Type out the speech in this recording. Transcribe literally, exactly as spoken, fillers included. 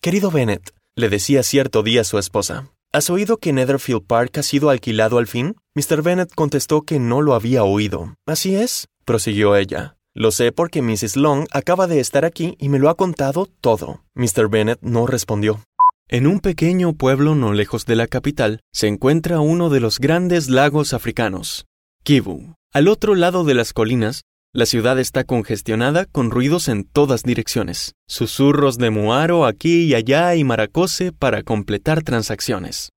Querido Bennet, le decía cierto día a su esposa, ¿has oído que Netherfield Park ha sido alquilado al fin? mister Bennet contestó que no lo había oído. Así es, prosiguió ella. Lo sé porque missus Long acaba de estar aquí y me lo ha contado todo. mister Bennet no respondió. En un pequeño pueblo no lejos de la capital se encuentra uno de los grandes lagos africanos, Kivu. Al otro lado de las colinas, la ciudad está congestionada con ruidos en todas direcciones, susurros de muaro aquí y allá y maracose para completar transacciones.